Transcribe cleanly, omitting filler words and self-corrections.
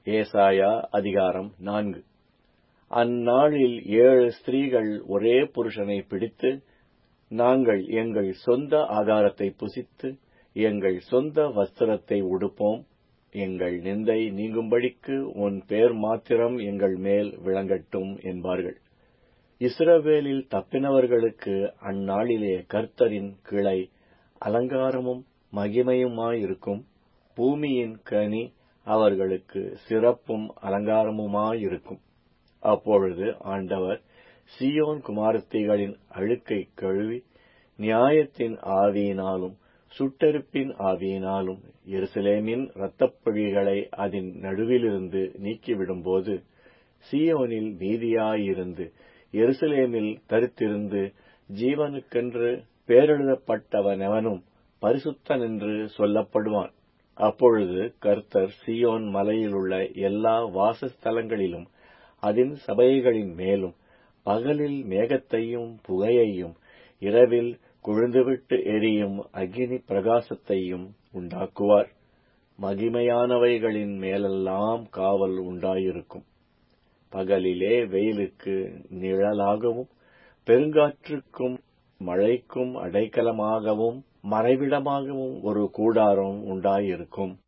ஏசாயா அதிகாரம் 4. அந்நாளில் 7 ஸ்திரீகள் ஒரே புருஷனை பிடித்து, நாங்கள் எங்கள் சொந்த ஆகாரத்தை புசித்து எங்கள் சொந்த வஸ்திரத்தை உடுப்போம், எங்கள் நிந்தை நீங்கும்படிக்கு உன் பேர் மாத்திரம் எங்கள் மேல் விளங்கட்டும் என்பார்கள். இஸ்ரவேலில் தப்பினவர்களுக்கு அந்நாளிலே கர்த்தரின் கிளை அலங்காரமும் மகிமையுமாயிருக்கும். பூமியின் கனி அவர்களுக்கு சிறப்பும் அலங்காரமுமாயிருக்கும். அப்பொழுது ஆண்டவர் சீயோன் குமாரத்திகளின் அழுக்கை கழுவி, நியாயத்தின் ஆவியினாலும் சுட்டெரிப்பின் ஆவியினாலும் எருசலேமின் இரத்தப்பழிகளை அதன் நடுவிலிருந்து நீக்கிவிடும்போது, சீயோனில் மீதியாயிருந்து எருசலேமில் தரித்திருந்து ஜீவனுக்கென்று பேரெழுதப்பட்டவனெவனும் பரிசுத்தனென்று சொல்லப்படுவான். அப்பொழுது கர்த்தர் சீயோன் மலையிலுள்ள எல்லா வாசஸ்தலங்களிலும் அதன் சபைகளின் மேலும் பகலில் மேகத்தையும் புகையையும் இரவில் கொழுந்துவிட்டு எரியும் அக்கினி பிரகாசத்தையும் உண்டாக்குவார். மகிமையானவைகளின் மேலெல்லாம் காவல் உண்டாயிருக்கும். பகலிலே வெயிலுக்கு நிழலாகவும் பெருங்காற்றுக்கும் மழைக்கும் அடைக்கலமாகவும் மறைவிடமாகவும் ஒரு கூடாரம் உண்டாயிருக்கும்.